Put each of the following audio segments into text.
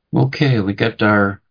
Okay, we got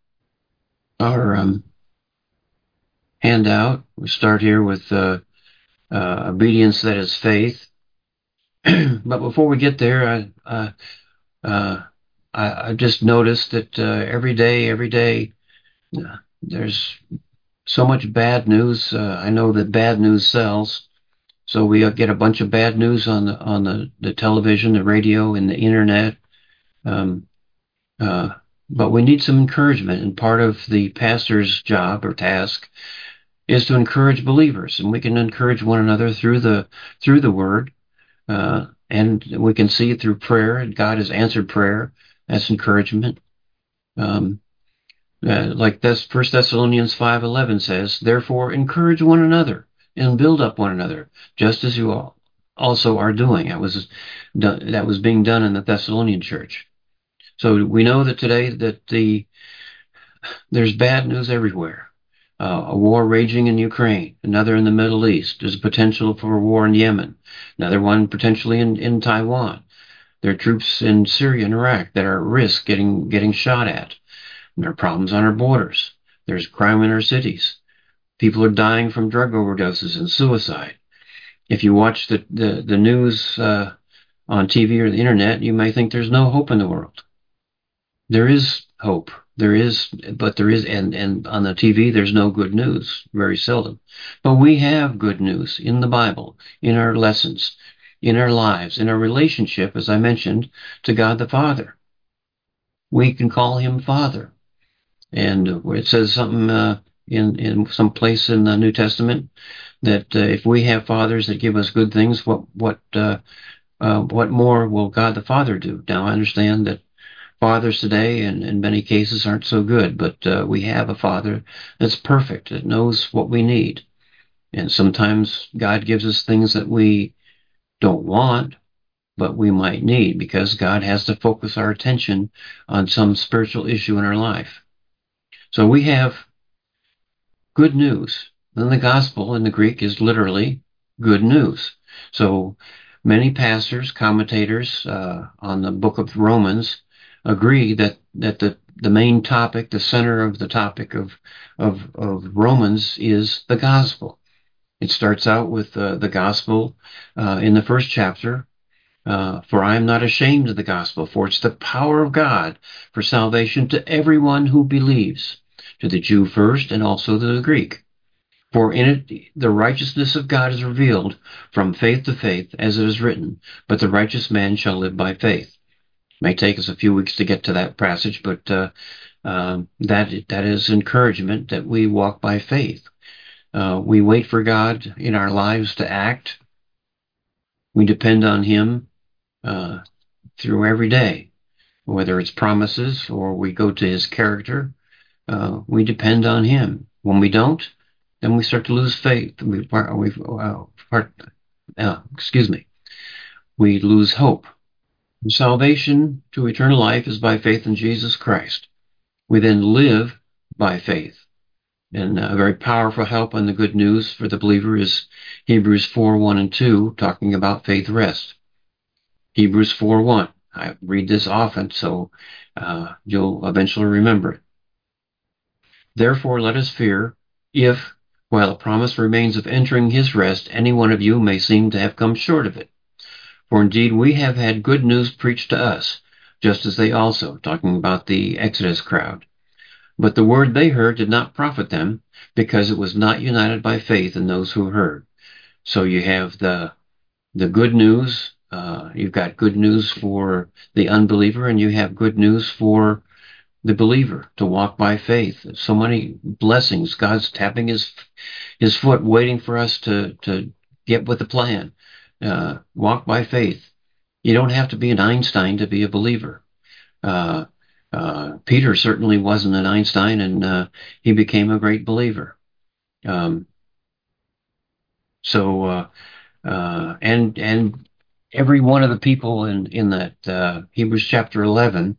our handout. We start here with obedience that is faith. But before we get there, uh, I just noticed that every day, there's so much bad news. I know that bad news sells, so we get a bunch of bad news on the television, the radio, and the internet. Um, uh, but we need some encouragement, and part of the pastor's job or task is to encourage believers, and we can encourage one another through the word, and we can see it through prayer. And God has answered prayer. That's encouragement. Um, like this, First Thessalonians 5:11 says, "Therefore, encourage one another and build up one another, just as you all also are doing." That was being done in the Thessalonian church. So we know that today that there's bad news everywhere. A war raging in Ukraine, another in the Middle East. There's a potential for a war in Yemen, another one potentially in Taiwan. There are troops in Syria and Iraq that are at risk getting shot at. And there are problems on our borders. There's crime in our cities. People are dying from drug overdoses and suicide. If you watch the news on TV or the internet, you may think there's no hope in the world. There is hope. But there is, and on the TV, there's no good news, very seldom. But we have good news in the Bible, in our lessons, in our lives, in our relationship, as I mentioned, to God the Father. We can call him Father. And it says something in some place in the New Testament that if we have fathers that give us good things, what more will God the Father do? Now I understand that fathers today, in many cases, aren't so good, but we have a father that's perfect, that knows what we need. And sometimes God gives us things that we don't want, but we might need because God has to focus our attention on some spiritual issue in our life. So we have good news. Then the gospel in the Greek is literally good news. So many pastors, commentators on the book of Romans agree that the main topic, the center of the topic of Romans is the gospel. It starts out with the gospel in the first chapter. For I am not ashamed of the gospel, for it's the power of God for salvation to everyone who believes, to the Jew first and also to the Greek. For in it the righteousness of God is revealed from faith to faith, as it is written, but the righteous man shall live by faith. It may take us a few weeks to get to that passage, but that is encouragement that we walk by faith. We wait for God in our lives to act. We depend on Him uh, through every day, whether it's promises or we go to His character. We depend on Him. When we don't, then we start to lose faith. Excuse me. We lose hope. Salvation to eternal life is by faith in Jesus Christ. We then live by faith. And a very powerful help on the good news for the believer is Hebrews 4:1 and 2, talking about faith rest. Hebrews 4:1. I read this often, so you'll eventually remember it. Therefore, let us fear, if, while a promise remains of entering his rest, any one of you may seem to have come short of it. For indeed we have had good news preached to us, just as they also, talking about the Exodus crowd. But the word they heard did not profit them, because it was not united by faith in those who heard. So you have the good news. You've got good news for the unbeliever, and you have good news for the believer to walk by faith. So many blessings. God's tapping his foot, waiting for us to get with the plan. Walk by faith. You don't have to be an Einstein to be a believer. Uh, Peter certainly wasn't an Einstein, and he became a great believer. Um, and every one of the people in that Hebrews chapter 11,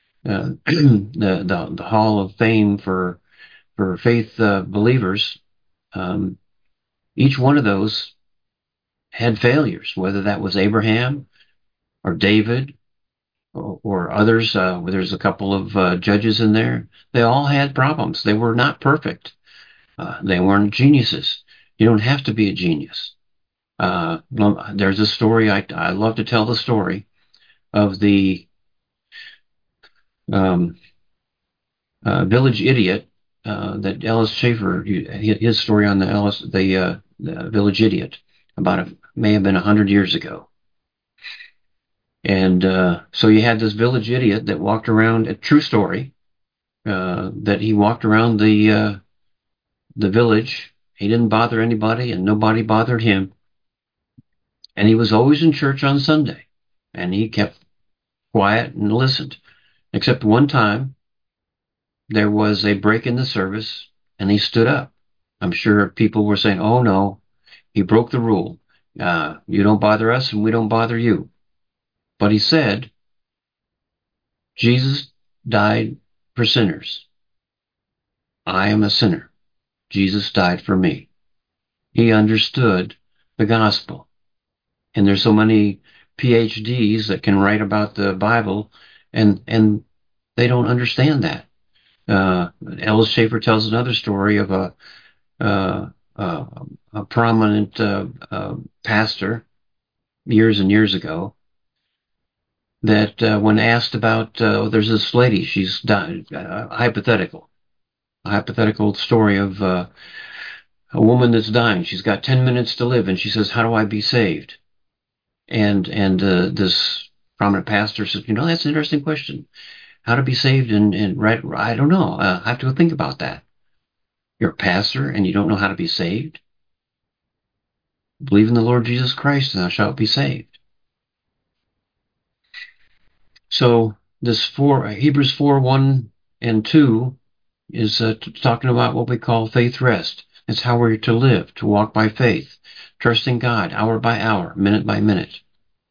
the Hall of Fame for faith believers, um, each one of those had failures, whether that was Abraham or David or others. There's a couple of judges in there. They all had problems. They were not perfect. They weren't geniuses. You don't have to be a genius. There's a story, I love to tell the story of the um, village idiot, that Ellis Schaefer, his story on the village idiot, may have been 100 years ago. And so you had this village idiot that walked around, a true story, that he walked around the village. He didn't bother anybody, and nobody bothered him. And he was always in church on Sunday, and he kept quiet and listened. Except one time, there was a break in the service, and he stood up. I'm sure people were saying, "Oh no, he broke the rule. You don't bother us, and we don't bother you." But he said, "Jesus died for sinners. I am a sinner. Jesus died for me." He understood the gospel. And there's so many PhDs that can write about the Bible, and they don't understand that. Ellis Schaefer tells another story of uh, uh, a prominent pastor years and years ago that when asked about, there's this lady, she's died, a hypothetical story of a woman that's dying. She's got 10 minutes to live, and she says, "How do I be saved?" And this prominent pastor says, "That's an interesting question. How to be saved?" And right, I don't know. I have to think about that. You're a pastor and you don't know how to be saved? Believe in the Lord Jesus Christ and thou shalt be saved. So this Hebrews 4:1 and 2 is talking about what we call faith rest. It's how we're to live, to walk by faith, trusting God hour by hour, minute by minute.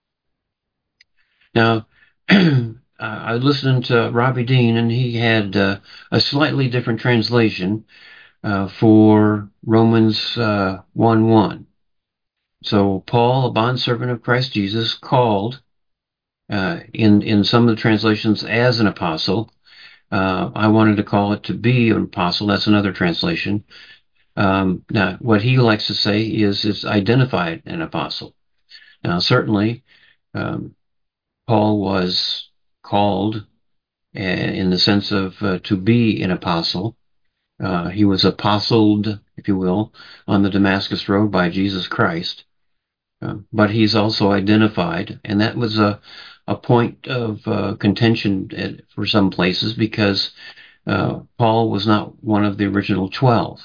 Now, I listened to Robbie Dean, and he had a slightly different translation for Romans 1:1. So Paul, a bondservant of Christ Jesus, called in some of the translations as an apostle. I wanted to call it to be an apostle. That's another translation. Now, what he likes to say is it's identified an apostle. Now, certainly, um, Paul was called in the sense of to be an apostle. He was apostled, if you will, on the Damascus Road by Jesus Christ. But he's also identified, and that was a point of contention for some places because Paul was not one of the original 12.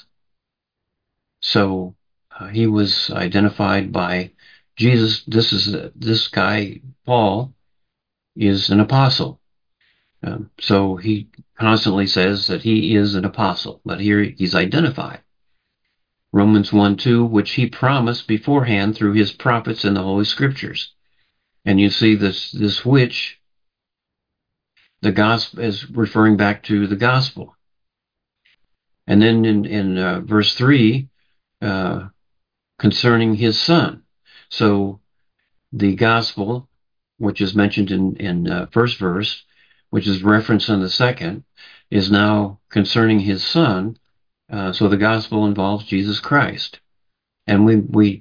So he was identified by Jesus. This guy, Paul, is an apostle. So he constantly says that he is an apostle, but here he's identified. Romans 1:2, which he promised beforehand through his prophets in the Holy Scriptures. And you see this which the gospel is referring back to the gospel. And then in verse 3, concerning his son. So the gospel, which is mentioned in first verse, which is referenced in the second, is now concerning his son. So the gospel involves Jesus Christ. And we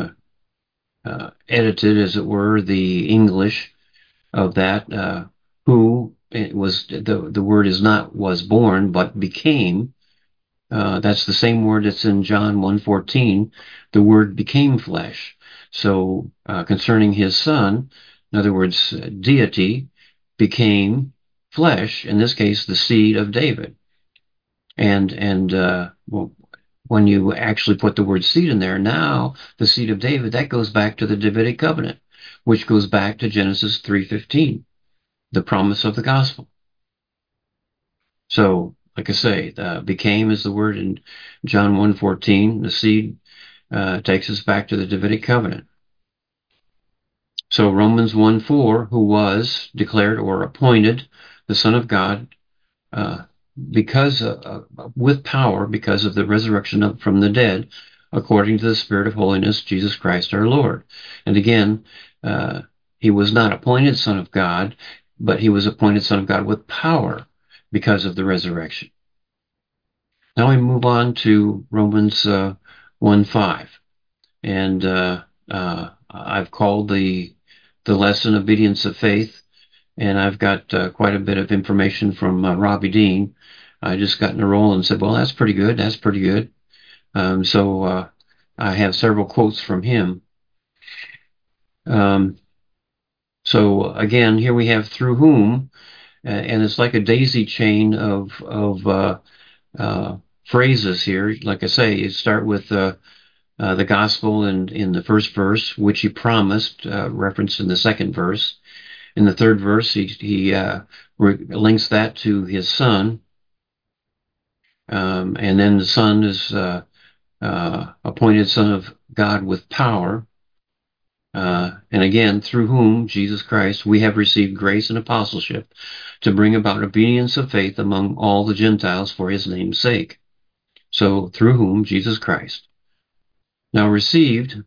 edited, as it were, the English of that, who it was, the word is not was born, but became. That's the same word that's in John 1:14. The word became flesh. So concerning his son, in other words, deity became flesh, in this case, the seed of David. And well, when you actually put the word seed in there, now the seed of David, that goes back to the Davidic covenant, which goes back to Genesis 3:15, the promise of the gospel. So, like I say, became is the word in John 1:14. The seed takes us back to the Davidic covenant. So Romans 1:4, who was declared or appointed the Son of God, because with power, because of the resurrection from the dead, according to the Spirit of holiness, Jesus Christ our Lord. And again, he was not appointed Son of God. but he was appointed Son of God with power because of the resurrection. Now we move on to Romans 1:5, and I've called the lesson obedience of faith, and I've got quite a bit of information from Robbie Dean. I just got in a roll and said, well, that's pretty good. That's pretty good. So I have several quotes from him. So again, here we have through whom, and it's like a daisy chain of phrases here. Like I say, you start with the gospel in the first verse, which he promised, referenced in the second verse. In the third verse, he links that to his son, and then the son is appointed Son of God with power. And again, through whom, Jesus Christ, we have received grace and apostleship to bring about obedience of faith among all the Gentiles for his name's sake. So, through whom, Jesus Christ. Now, received,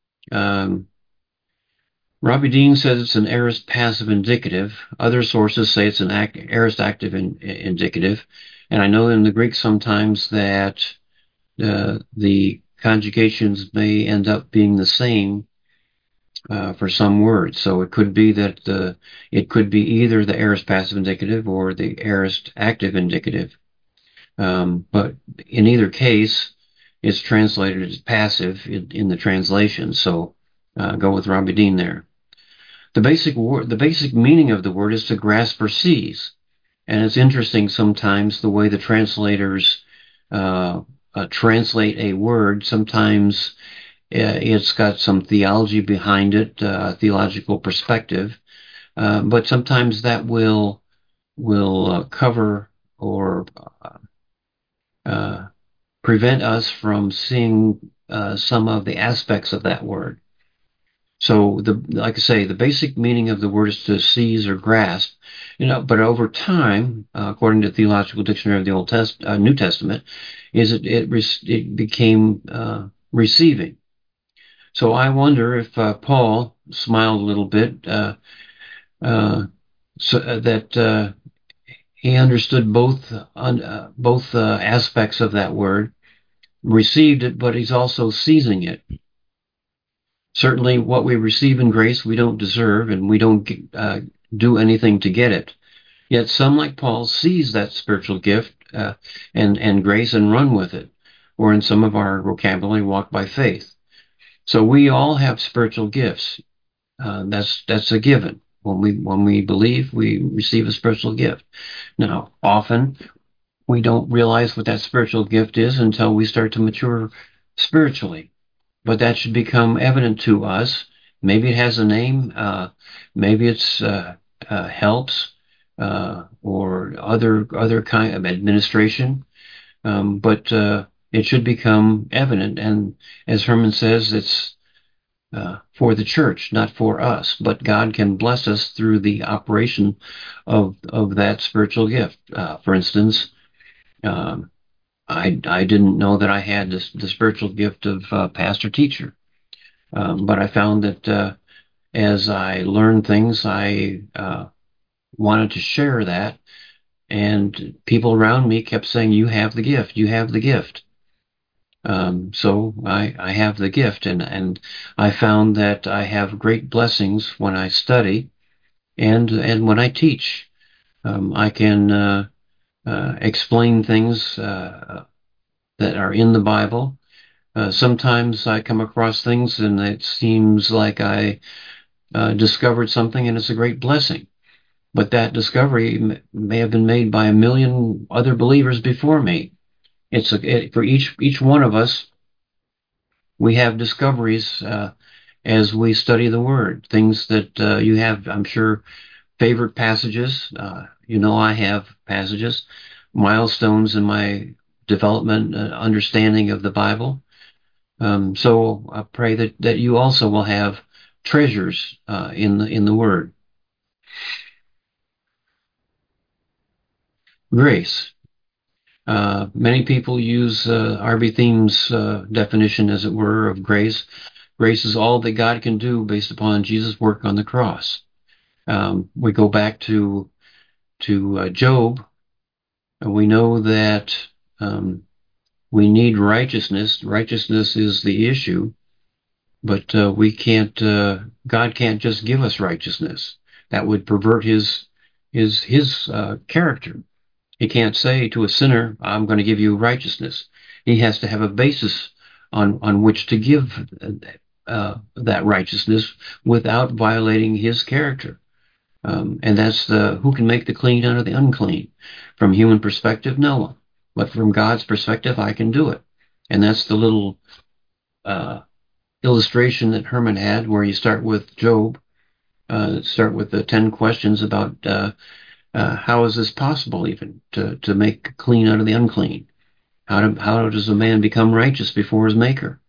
Robbie Dean says it's an aorist passive indicative. Other sources say it's an aorist active indicative. And I know in the Greek sometimes that the conjugations may end up being the same for some words. So it could be that it could be either the aorist passive indicative or the aorist active indicative. But in either case, it's translated as passive in the translation. So go with Robbie Dean there. The basic meaning of the word is to grasp or seize. And it's interesting sometimes the way the translators translate a word. Sometimes it's got some theology behind it, theological perspective, but sometimes that will cover or prevent us from seeing some of the aspects of that word. So, like I say, the basic meaning of the word is to seize or grasp, But over time, according to the Theological Dictionary of the New Testament, it became receiving. So I wonder if Paul smiled a little bit, so that he understood both aspects of that word, received it, but he's also seizing it. Certainly, what we receive in grace, we don't deserve, and we don't do anything to get it. Yet some, like Paul, seize that spiritual gift and grace and run with it, or in some of our vocabulary, walk by faith. So we all have spiritual gifts. That's a given. When we believe, we receive a spiritual gift. Now, often we don't realize what that spiritual gift is until we start to mature spiritually. But that should become evident to us. Maybe it has a name. Maybe it's helps or other kind of administration. But it should become evident. And as Herman says, it's for the church, not for us. But God can bless us through the operation of that spiritual gift. For instance, I didn't know that I had the spiritual gift of pastor teacher, but I found that as I learned things, I wanted to share that, and people around me kept saying, "You have the gift. You have the gift." So I have the gift, and I found that I have great blessings when I study and when I teach. I can explain things that are in the Bible. Sometimes I come across things and it seems like I discovered something and it's a great blessing. But that discovery may have been made by a million other believers before me. For each one of us, we have discoveries as we study the Word. Things that you have, I'm sure, favorite passages. I have passages, milestones in my development, understanding of the Bible. So I pray that you also will have treasures in the Word. Grace. Many people use R.B. Thiem's definition, as it were, of grace. Grace is all that God can do based upon Jesus' work on the cross. We go back to Job, and we know that we need righteousness. Righteousness is the issue, but we can't. God can't just give us righteousness. That would pervert his character. He can't say to a sinner, "I'm going to give you righteousness." He has to have a basis on which to give that righteousness without violating his character. And that's who can make the clean out of the unclean. From human perspective, no one. But from God's perspective, I can do it. And that's the little uh, illustration that Herman had, where you start with Job, start with the 10 questions about how is this possible, even to make clean out of the unclean. How does a man become righteous before his Maker?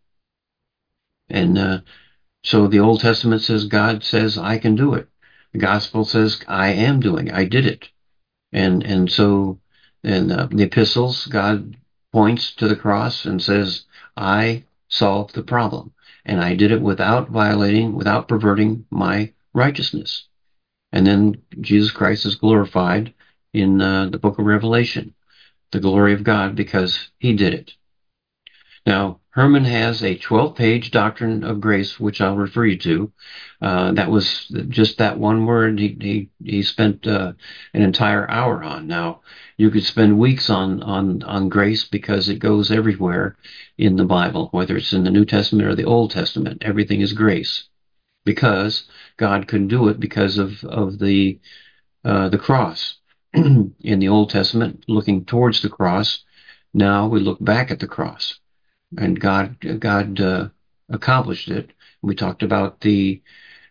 And so the Old Testament says God says I can do it. The Gospel says I am doing it. I did it. And so in the epistles, God points to the cross and says, I solved the problem. And I did it without violating, without perverting my righteousness. And then Jesus Christ is glorified in the book of Revelation, the glory of God, because he did it. Now, Herman has a 12-page doctrine of grace, which I'll refer you to. That was just that one word he spent an entire hour on. Now, you could spend weeks on grace because it goes everywhere in the Bible, whether it's in the New Testament or the Old Testament. Everything is grace because God couldn't do it because of the cross. In the Old Testament, looking towards the cross. Now we look back at the cross, and God accomplished it. We talked about the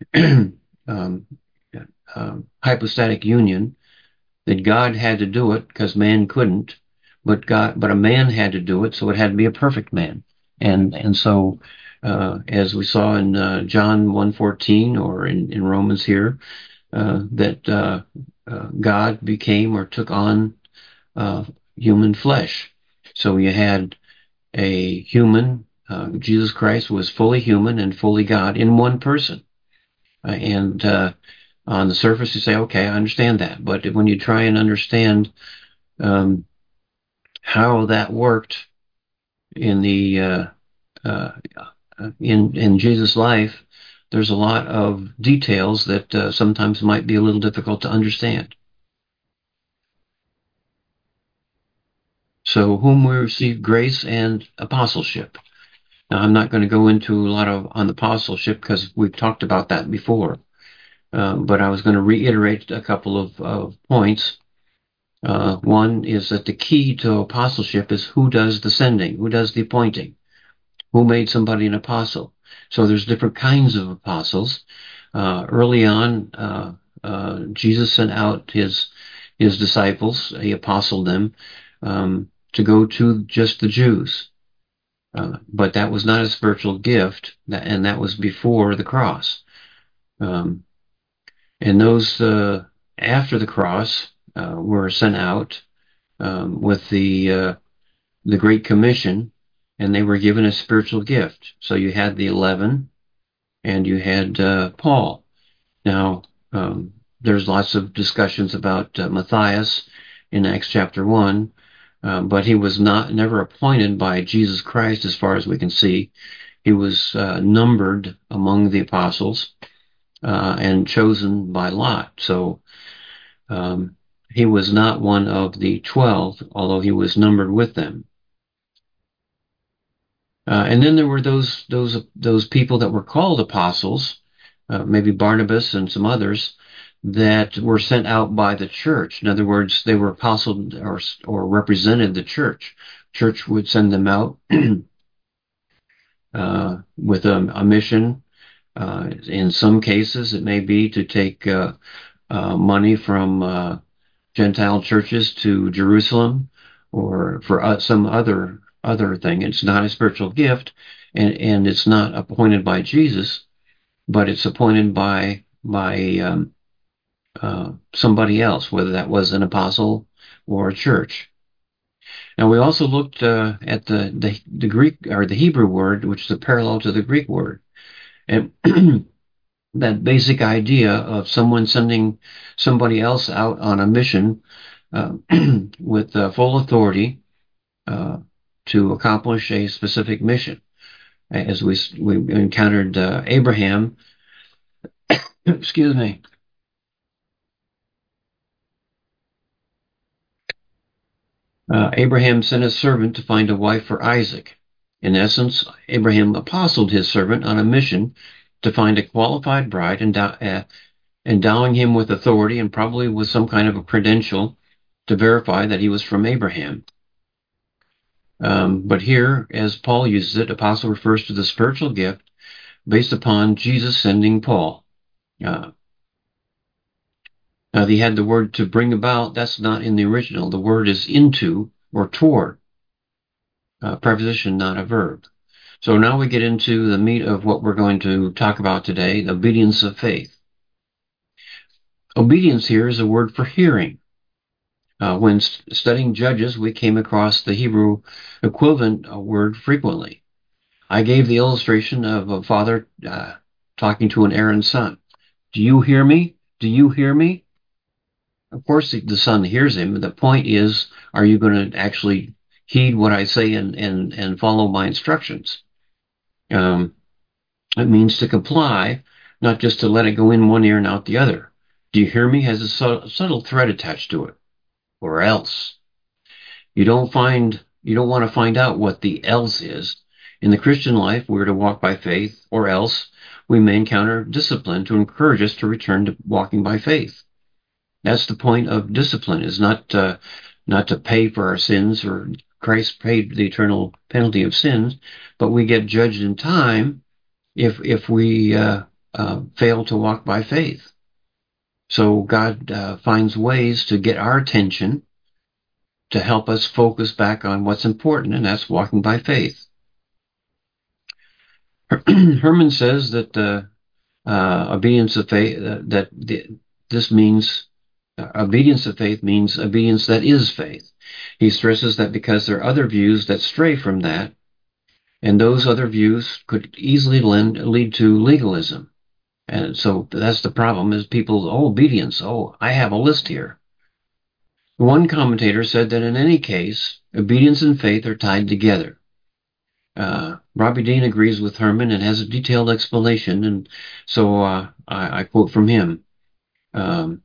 um, hypostatic union, that God had to do it because man couldn't, but a man had to do it, so it had to be a perfect man. And so as we saw in John 1:14, or in Romans here, that God became or took on human flesh. So you had a human. Jesus Christ was fully human and fully God in one person. And on the surface, you say, okay, I understand that. But when you try and understand um, how that worked in the uh, in Jesus' life, there's a lot of details that sometimes might be a little difficult to understand. So, whom we receive grace and apostleship. Now, I'm not going to go into a lot on the apostleship because we've talked about that before. But I was going to reiterate a couple of points. One is that the key to apostleship is who does the sending, who does the appointing, who made somebody an apostle. So there's different kinds of apostles. Early on, Jesus sent out his disciples. He apostled them to go to just the Jews. But that was not a spiritual gift, and that was before the cross. Um, and those after the cross were sent out with the Great Commission, and they were given a spiritual gift. So you had the 11, and you had Paul. Now, there's lots of discussions about Matthias in Acts chapter 1, but he was never appointed by Jesus Christ, as far as we can see. He was numbered among the apostles and chosen by lot. So he was not one of the 12, although he was numbered with them. And then there were those people that were called apostles, maybe Barnabas and some others, that were sent out by the church. In other words, they were apostled or represented the church. Church would send them out with a mission. In some cases, it may be to take money from Gentile churches to Jerusalem, or for some other thing. It's not a spiritual gift, and it's not appointed by Jesus, but it's appointed by somebody else, whether that was an apostle or a church. Now we also looked at the Greek or the Hebrew word, which is a parallel to the Greek word, and that basic idea of someone sending somebody else out on a mission uh, with full authority uh, to accomplish a specific mission. As we encountered Abraham, excuse me, Abraham sent a servant to find a wife for Isaac. In essence, Abraham apostled his servant on a mission to find a qualified bride, endowing him with authority and probably with some kind of a credential to verify that he was from Abraham. But here, as Paul uses it, apostle refers to the spiritual gift based upon Jesus sending Paul. Now, he had the word to bring about. That's not in the original. The word is into or toward, preposition, not a verb. So now we get into the meat of what we're going to talk about today, obedience of faith. Obedience here is a word for hearing. When studying Judges, we came across the Hebrew equivalent word frequently. I gave the illustration of a father talking to an errand son. Do you hear me? Do you hear me? Of course, the son hears him. But the point is, are you going to actually heed what I say and follow my instructions? It means to comply, not just to let it go in one ear and out the other. Do you hear me? Has a subtle thread attached to it. Or else. You don't want to find out what the else is. In the Christian life, we're to walk by faith, or else we may encounter discipline to encourage us to return to walking by faith. That's the point of discipline, is not to pay for our sins, or Christ paid the eternal penalty of sins, but we get judged in time if we fail to walk by faith. So God finds ways to get our attention to help us focus back on what's important, and that's walking by faith. Herman says that obedience of faith, this means obedience of faith means obedience that is faith. He stresses that because there are other views that stray from that, and those other views could easily lead to legalism. And so that's the problem, is people, obedience. Oh, I have a list here. One commentator said that in any case, obedience and faith are tied together. Robbie Dean agrees with Herman and has a detailed explanation, and so I quote from him. The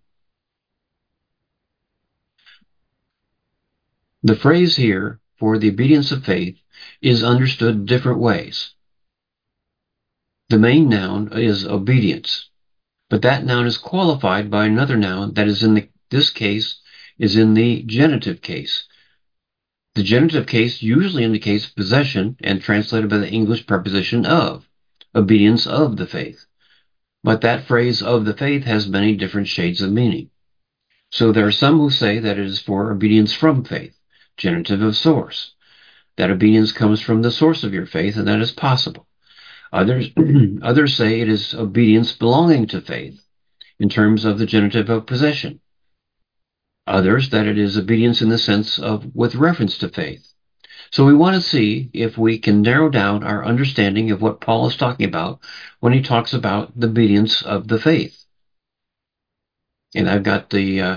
phrase here for the obedience of faith is understood different ways. The main noun is obedience, but that noun is qualified by another noun that is in this case is in the genitive case. The genitive case usually indicates possession and translated by the English preposition of, obedience of the faith. But that phrase of the faith has many different shades of meaning. So there are some who say that it is for obedience from faith, genitive of source, that obedience comes from the source of your faith, and that is possible. Others, others say it is obedience belonging to faith, in terms of the genitive of possession. Others that it is obedience in the sense of with reference to faith. So we want to see if we can narrow down our understanding of what Paul is talking about when he talks about the obedience of the faith. And I've got the,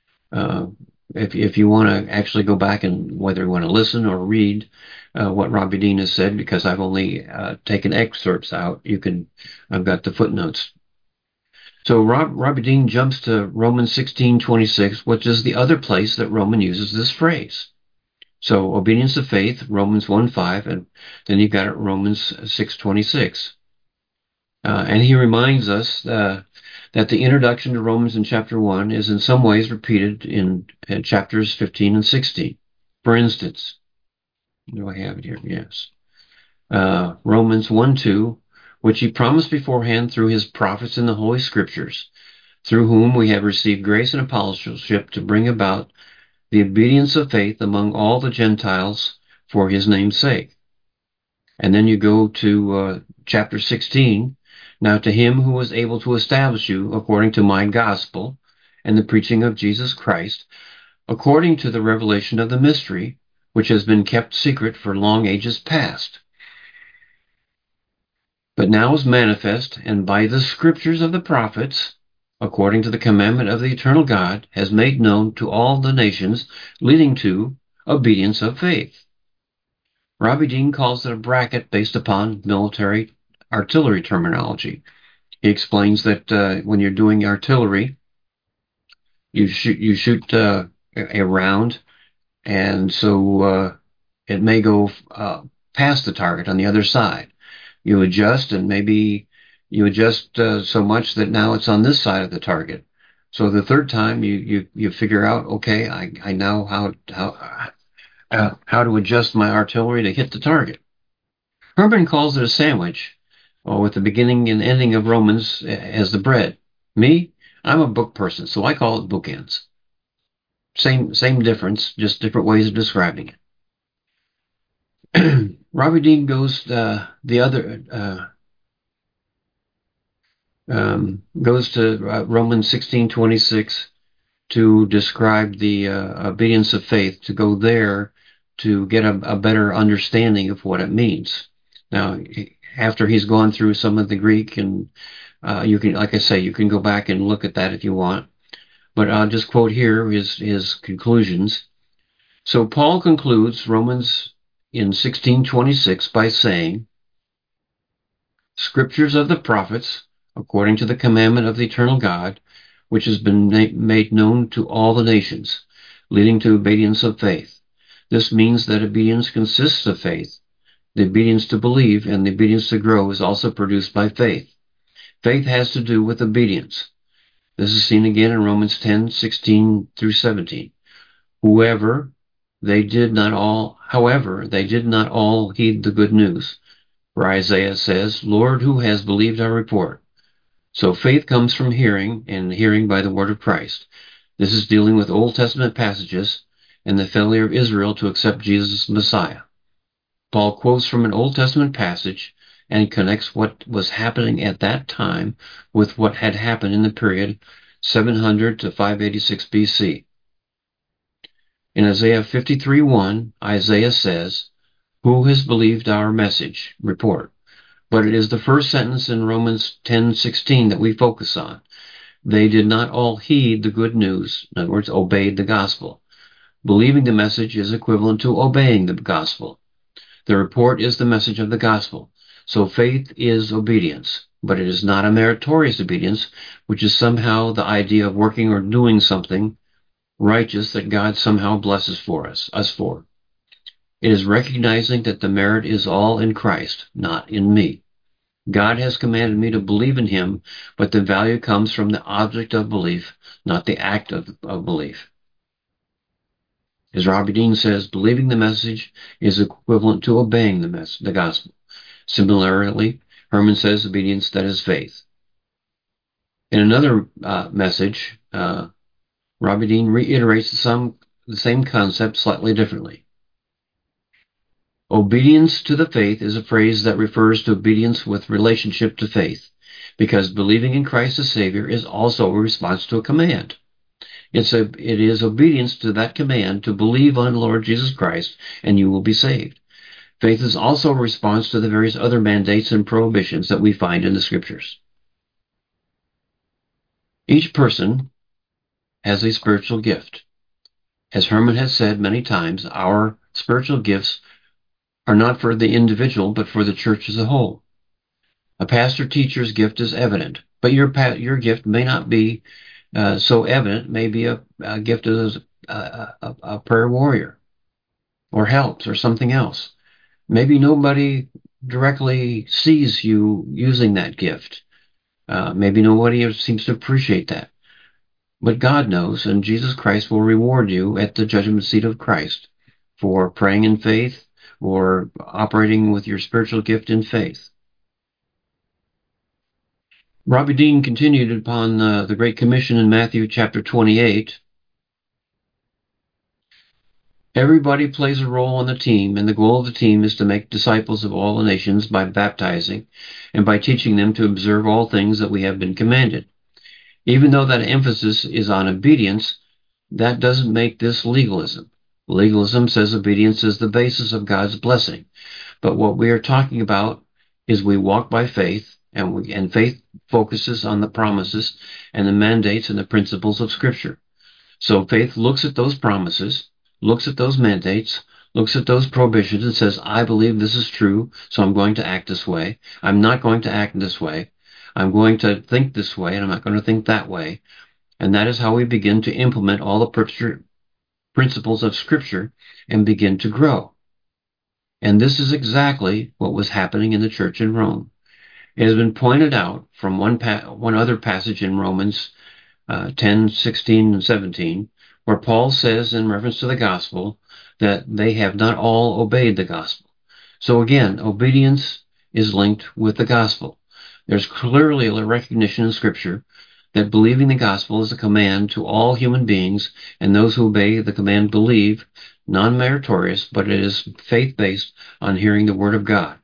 if you want to actually go back and whether you want to listen or read what Robbie Dean has said, because I've only taken excerpts out, I've got the footnotes. So Robbie Dean jumps to Romans 16:26, which is the other place that Roman uses this phrase. So obedience of faith, Romans 1:5, and then you've got Romans 6:26. And he reminds us that the introduction to Romans in chapter 1 is in some ways repeated in chapters 15 and 16. For instance, do I have it here? Yes. Romans 1:2, which he promised beforehand through his prophets in the Holy Scriptures, through whom we have received grace and apostleship to bring about the obedience of faith among all the Gentiles for his name's sake. And then you go to chapter 16. Now to him who was able to establish you according to my gospel and the preaching of Jesus Christ, according to the revelation of the mystery, which has been kept secret for long ages past. But now is manifest, and by the scriptures of the prophets, according to the commandment of the eternal God, has made known to all the nations, leading to obedience of faith. Robbie Dean calls it a bracket based upon military artillery terminology. He explains that when you're doing artillery, you shoot a round, and so it may go past the target on the other side. You adjust, and maybe you adjust so much that now it's on this side of the target. So the third time you figure out, okay, I know how to adjust my artillery to hit the target. Herman calls it a sandwich, with the beginning and ending of Romans as the bread. Me, I'm a book person, so I call it bookends. Same difference, just different ways of describing it. Robbie Dean goes the other goes to Romans 16:26 to describe the obedience of faith. To go there to get a better understanding of what it means. Now, after he's gone through some of the Greek, and you can, like I say, you can go back and look at that if you want. But I'll just quote here his conclusions. So Paul concludes Romans in 16:26 by saying, "Scriptures of the prophets, according to the commandment of the eternal God, which has been made known to all the nations, leading to obedience of faith." This means that obedience consists of faith. The obedience to believe and the obedience to grow is also produced by faith. Faith has to do with obedience. This is seen again in Romans 10:16 through 17. However, they did not all heed the good news. For Isaiah says, "Lord, who has believed our report?" So faith comes from hearing, and hearing by the word of Christ. This is dealing with Old Testament passages and the failure of Israel to accept Jesus as Messiah. Paul quotes from an Old Testament passage and connects what was happening at that time with what had happened in the period 700 to 586 BC. In Isaiah 53:1, Isaiah says, "Who has believed our message report?" But it is the first sentence in Romans 10:16 that we focus on. They did not all heed the good news, in other words, obeyed the gospel. Believing the message is equivalent to obeying the gospel. The report is the message of the gospel. So faith is obedience, but it is not a meritorious obedience, which is somehow the idea of working or doing something righteous that God somehow blesses us for. It is recognizing that the merit is all in Christ, not in me. God has commanded me to believe in him, but the value comes from the object of belief, not the act of belief. As Robbie Dean says, believing the message is equivalent to obeying the gospel. Similarly, Herman says obedience, that is faith. In another message, Robbie Dean reiterates the same concept slightly differently. Obedience to the faith is a phrase that refers to obedience with relationship to faith, because believing in Christ as Savior is also a response to a command. It is obedience to that command to believe on Lord Jesus Christ and you will be saved. Faith is also a response to the various other mandates and prohibitions that we find in the Scriptures. Each person has a spiritual gift. As Herman has said many times, our spiritual gifts are not for the individual, but for the church as a whole. A pastor-teacher's gift is evident, but your gift may not be so evident. Maybe a gift as a prayer warrior, or helps, or something else. Maybe nobody directly sees you using that gift. Maybe nobody seems to appreciate that. But God knows, and Jesus Christ will reward you at the judgment seat of Christ for praying in faith or operating with your spiritual gift in faith. Robbie Dean continued upon the Great Commission in Matthew chapter 28. Everybody plays a role on the team, and the goal of the team is to make disciples of all the nations by baptizing and by teaching them to observe all things that we have been commanded. Even though that emphasis is on obedience, that doesn't make this legalism. Legalism says obedience is the basis of God's blessing. But what we are talking about is we walk by faith, and faith focuses on the promises and the mandates and the principles of Scripture. So faith looks at those promises, looks at those mandates, looks at those prohibitions, and says, I believe this is true, so I'm going to act this way. I'm not going to act this way. I'm going to think this way, and I'm not going to think that way. And that is how we begin to implement all the principles of Scripture and begin to grow. And this is exactly what was happening in the church in Rome. It has been pointed out from one other passage in Romans 10, 16, and 17, where Paul says in reference to the gospel that they have not all obeyed the gospel. So again, obedience is linked with the gospel. There's clearly a recognition in Scripture that believing the gospel is a command to all human beings, and those who obey the command believe, non-meritorious, but it is faith-based on hearing the word of God.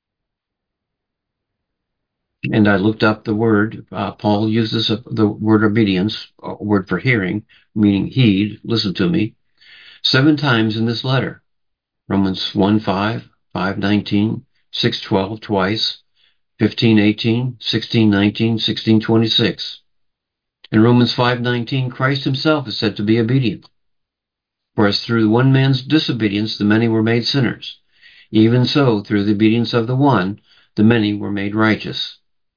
And I looked up the word. Paul uses the word obedience, a word for hearing, meaning heed, listen to me, 7 times in this letter. Romans 1:5, 5:19, 6:12 twice, 15:18, 16:19, 16:26. In Romans 5:19, Christ himself is said to be obedient. For as through one man's disobedience the many were made sinners, even so through the obedience of the one, the many were made righteous.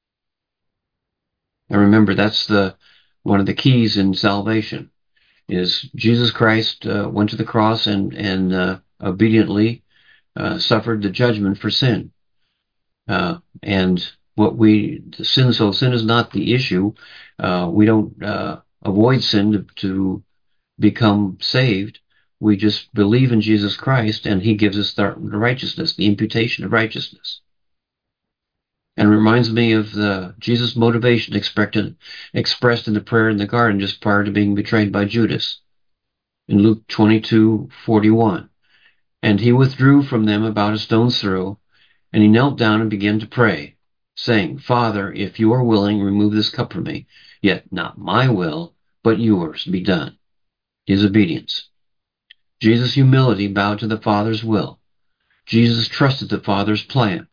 And remember, that's one of the keys in salvation, is Jesus Christ went to the cross and obediently suffered the judgment for sin. And sin is not the issue. We don't avoid sin to become saved. We just believe in Jesus Christ, and he gives us the righteousness, the imputation of righteousness. And reminds me of Jesus' motivation expressed in the prayer in the garden just prior to being betrayed by Judas in Luke 22:41. And he withdrew from them about a stone's throw, and he knelt down and began to pray, saying, Father, if you are willing, remove this cup from me. Yet not my will, but yours be done. His obedience. Jesus' humility bowed to the Father's will. Jesus trusted the Father's plan.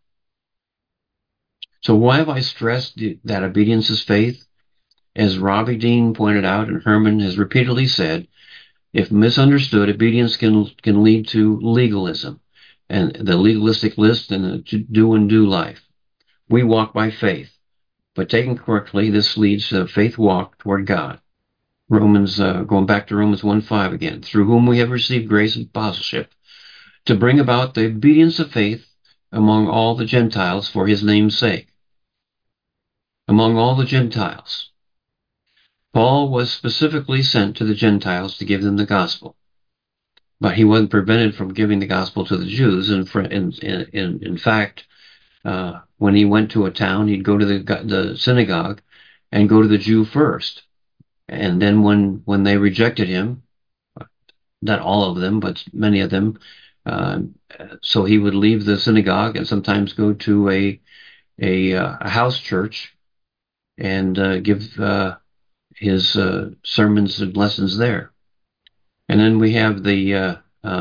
So why have I stressed that obedience is faith? As Robbie Dean pointed out, and Herman has repeatedly said, if misunderstood, obedience can lead to legalism, and the legalistic list and the do and do life. We walk by faith, but taken correctly, this leads to a faith walk toward God. Going back to Romans 1:5 again, through whom we have received grace and apostleship, to bring about the obedience of faith among all the Gentiles for his name's sake. Among all the Gentiles. Paul was specifically sent to the Gentiles to give them the gospel. But he wasn't prevented from giving the gospel to the Jews. In fact, when he went to a town, he'd go to the synagogue and go to the Jew first. And then when they rejected him, not all of them, but many of them, so he would leave the synagogue and sometimes go to a house church and give his sermons and lessons there. And then we have the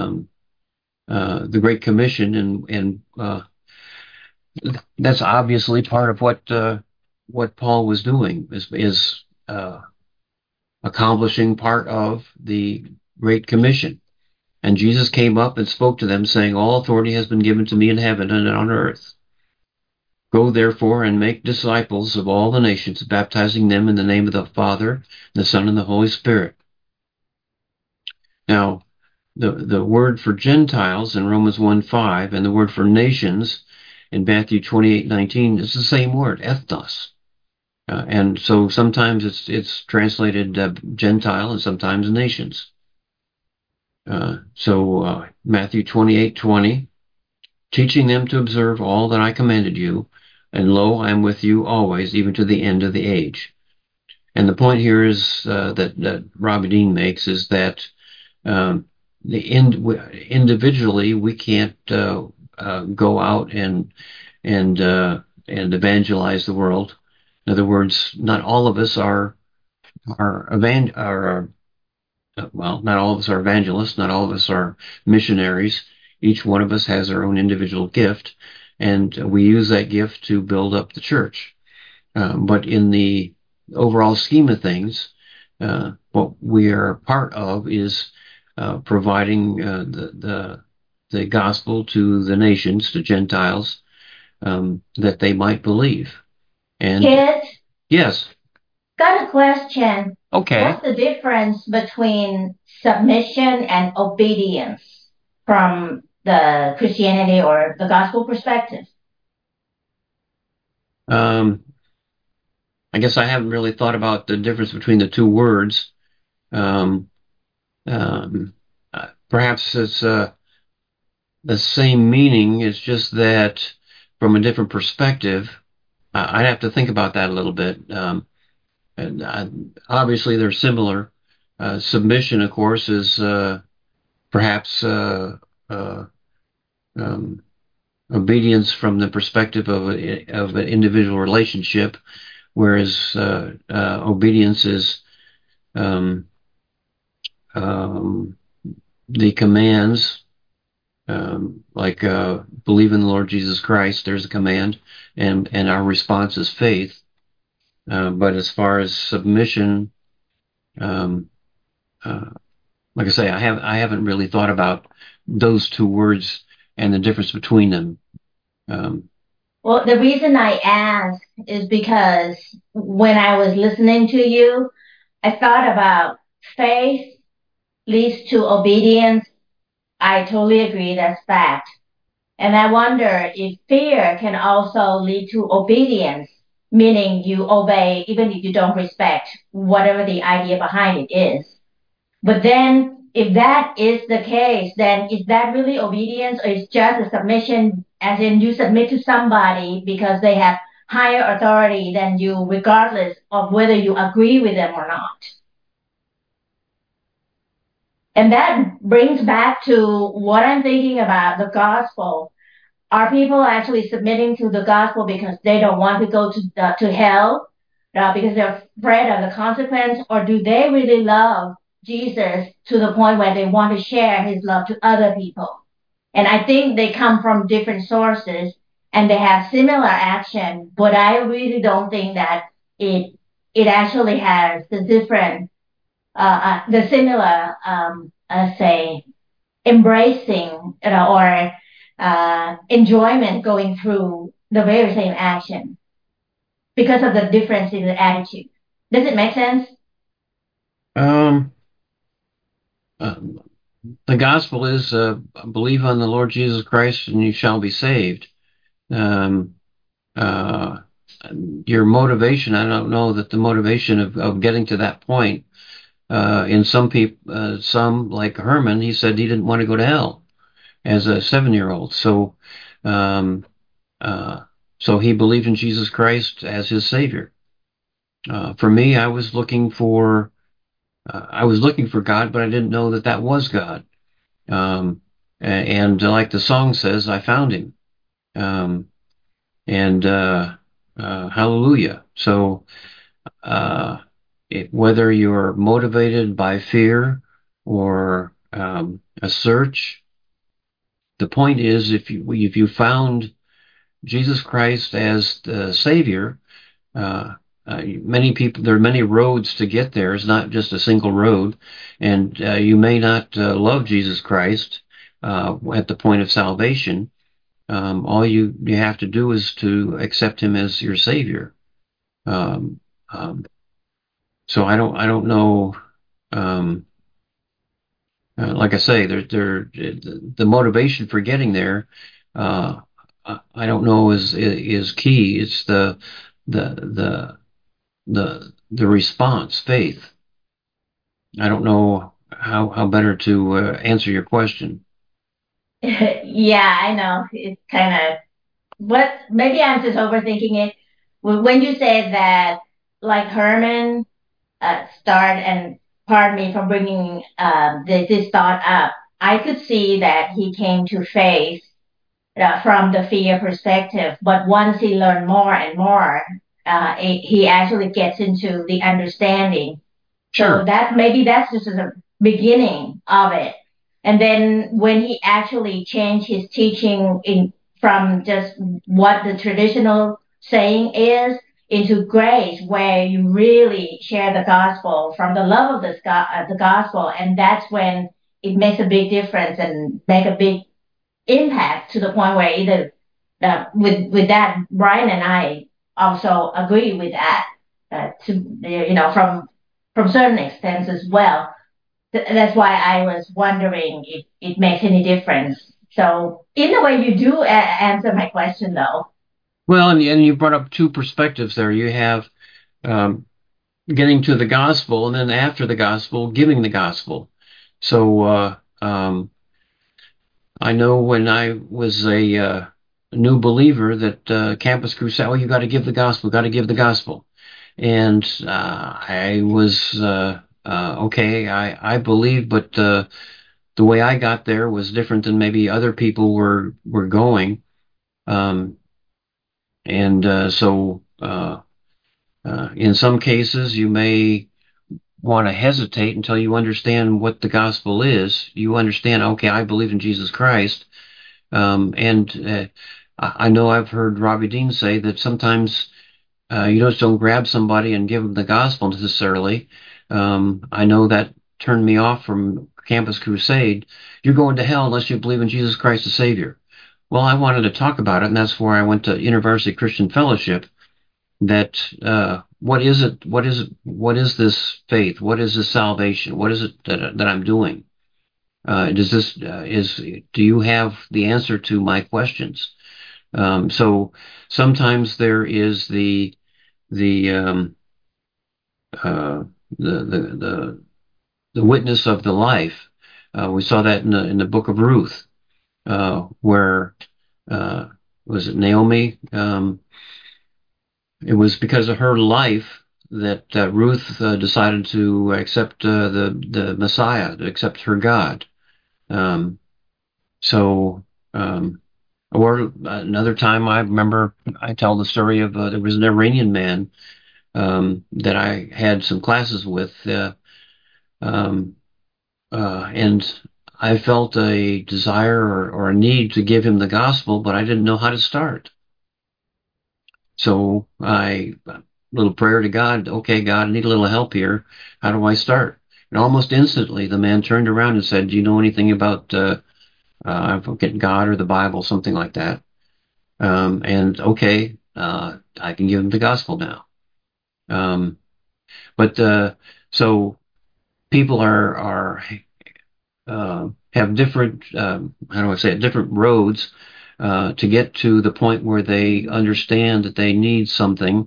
Great Commission, and that's obviously part of what Paul was doing, is accomplishing part of the Great Commission. And Jesus came up and spoke to them, saying, all authority has been given to me in heaven and on earth. Go therefore and make disciples of all the nations, baptizing them in the name of the Father, the Son, and the Holy Spirit. Now, the word for Gentiles in Romans 1:5 and the word for nations in Matthew 28:19 is the same word, ethnos. And so sometimes it's translated Gentile and sometimes nations. So Matthew 28:20, teaching them to observe all that I commanded you, and lo, I am with you always, even to the end of the age. And the point here is that Robbie Dean makes is that individually we can't go out and evangelize the world. In other words, not all of us are not all of us are evangelists, not all of us are missionaries. Each one of us has our own individual gift, and we use that gift to build up the church. But in the overall scheme of things, what we are part of is providing the gospel to the nations, to Gentiles, that they might believe. And Kids, yes, got a question. okay. What's the difference between submission and obedience from the Christianity or the gospel perspective? Um, I guess I haven't really thought about the difference between the two words. Um, um, Perhaps it's the same meaning. It's just that from a different perspective. I'd have to think about that a little bit. And obviously, they're similar. Submission, of course, is perhaps uh, um, obedience from the perspective of an individual relationship, whereas obedience is um, um, the commands, like believe in the Lord Jesus Christ. There's a command, and our response is faith. But as far as submission, um, uh, like I say, I haven't really thought about those two words and the difference between them. Um, Well, the reason I ask is because when I was listening to you, I thought about faith leads to obedience. I totally agree, that's fact. And I wonder if fear can also lead to obedience, meaning you obey even if you don't respect whatever the idea behind it is. But then, if that is the case, then is that really obedience or is just a submission, as in you submit to somebody because they have higher authority than you, regardless of whether you agree with them or not? And that brings back to what I'm thinking about the gospel. Are people actually submitting to the gospel because they don't want to go to hell, because they're afraid of the consequence, or do they really love Jesus to the point where they want to share his love to other people? And I think they come from different sources and they have similar action, but I really don't think that it it actually has the similar, say, embracing, or enjoyment going through the very same action because of the difference in the attitude. Does it make sense? um, uh, the gospel is believe on the Lord Jesus Christ and you shall be saved. Um, uh, your motivation, I don't know that the motivation of getting to that point. In some people, some like Herman, he said he didn't want to go to hell as a 7-year-old. Um, uh, so he believed in Jesus Christ as his savior. For me, I was looking for God, but I didn't know that that was God. And like the song says, I found him. Um, and hallelujah. So whether you're motivated by fear or a search, the point is if you found Jesus Christ as the Savior, many people, there are many roads to get there. It's not just a single road, and you may not love Jesus Christ at the point of salvation. All you have to do is to accept Him as your Savior. Um, um, so I don't know. Um, like I say, the motivation for getting there. Uh, I don't know is key. It's the the the response, faith. I don't know how better to answer your question. Yeah, I know. It's kind of, but maybe I'm just overthinking it. When you said that, like Herman, start and pardon me for bringing this thought up, I could see that he came to faith from the fear perspective. But once he learned more and more, he actually gets into the understanding. So Sure. that maybe that's just the beginning of it. And then when he actually changed his teaching in from just what the traditional saying is into grace, where you really share the gospel from the love of the gospel, and that's when it makes a big difference and make a big impact to the point where either with that, Brian and I also agree with that to from certain extents as well. That's why I was wondering if it makes any difference. So in a way, you do answer my question, though. Well, and you brought up two perspectives there. You have um, getting to the gospel, and then after the gospel, giving the gospel. So I know when I was a new believer that Campus Crusade, oh, you got to give the gospel, got to give the gospel. And I was okay. I believe, but the way I got there was different than maybe other people were going. Um, and so in some cases, you may want to hesitate until you understand what the gospel is. You understand, okay, I believe in Jesus Christ. And I know I've heard Robbie Dean say that sometimes you just don't grab somebody and give them the gospel necessarily. I know that turned me off from Campus Crusade. You're going to hell unless you believe in Jesus Christ as Savior. Well, I wanted to talk about it, and that's where I went to University Christian Fellowship. That what is it? What is it? What is this faith? What is this salvation? What is it that I'm doing? Does this do you have the answer to my questions? So sometimes there is the um, uh, the witness of the life. We saw that in the book of Ruth, where uh, was it Naomi? It was because of her life that Ruth decided to accept the Messiah, to accept her God. Um, so, or another time, I remember I tell the story of there was an Iranian man that I had some classes with, um, and I felt a desire or a need to give him the gospel, but I didn't know how to start. So little prayer to God. Okay, God, I need a little help here. How do I start? And almost instantly, the man turned around and said, "Do you know anything about I forget God or the Bible, something like that?" And okay, I can give him the gospel now. Um, but so people are have different how do I say it, different roads to get to the point where they understand that they need something,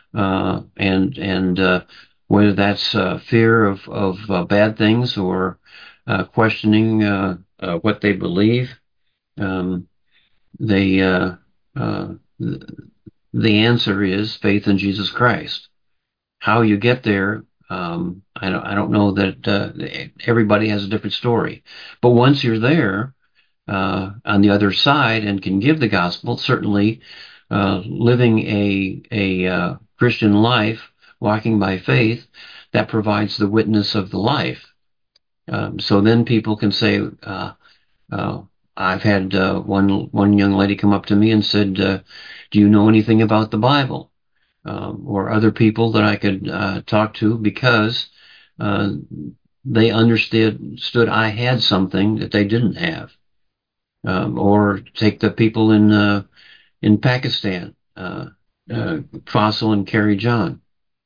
and whether that's fear of bad things or questioning what they believe. Um, they uh, the answer is faith in Jesus Christ. How you get there, I don't know that everybody has a different story. But once you're there, on the other side and can give the gospel, certainly living a Christian life, walking by faith, that provides the witness of the life. So then people can say, uh, I've had one young lady come up to me and said, "Do you know anything about the Bible?" Or other people that I could talk to because uh, they understood I had something that they didn't have. Or take the people in Pakistan, Faisal and Carrie John,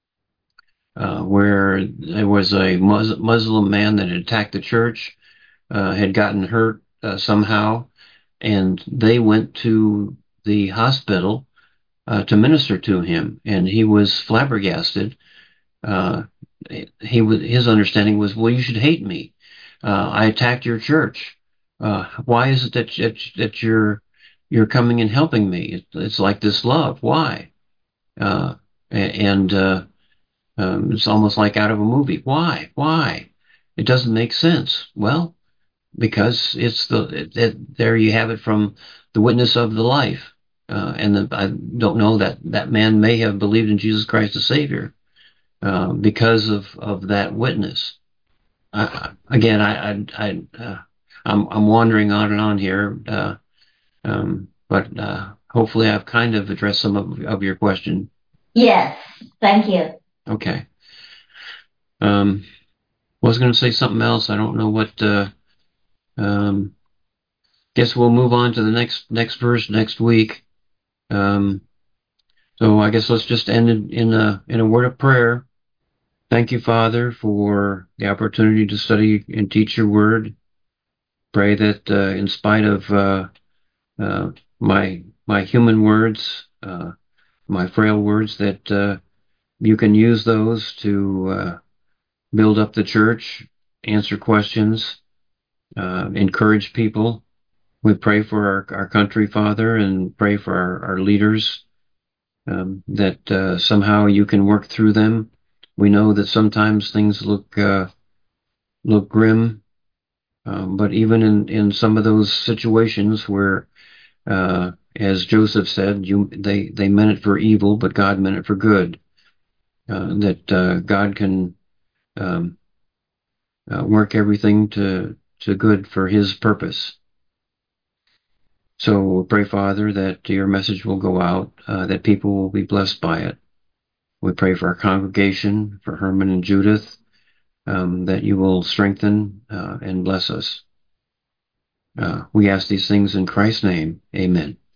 where there was a Muslim man that had attacked the church, had gotten hurt somehow, and they went to the hospital to minister to him, and he was flabbergasted. Uh, his understanding was, well, you should hate me. I attacked your church. Why is it that you're coming and helping me? It's like this love. Why? Uh, and it's almost like out of a movie. Why? Why? It doesn't make sense. Well, because there you have it from the witness of the life. I don't know that man may have believed in Jesus Christ as Savior because of that witness. Again, I'm wandering on and on here. but hopefully I've kind of addressed some of your question. Yes, thank you. Okay. Was going to say something else. I don't know what. Um, guess we'll move on to the next verse next week. Um, so I guess let's just end it in a word of prayer. Thank you, Father, for the opportunity to study and teach your word. Pray that in spite of uh, my human words, my frail words, that you can use those to build up the church, answer questions, encourage people. We pray for our country, Father, and pray for our leaders, that somehow you can work through them. We know that sometimes things look grim, but even in some of those situations where, as Joseph said, they meant it for evil, but God meant it for good. That God can um, work everything to good for His purpose. So we pray, Father, that your message will go out, that people will be blessed by it. We pray for our congregation, for Herman and Judith, that you will strengthen and bless us. We ask these things in Christ's name. Amen.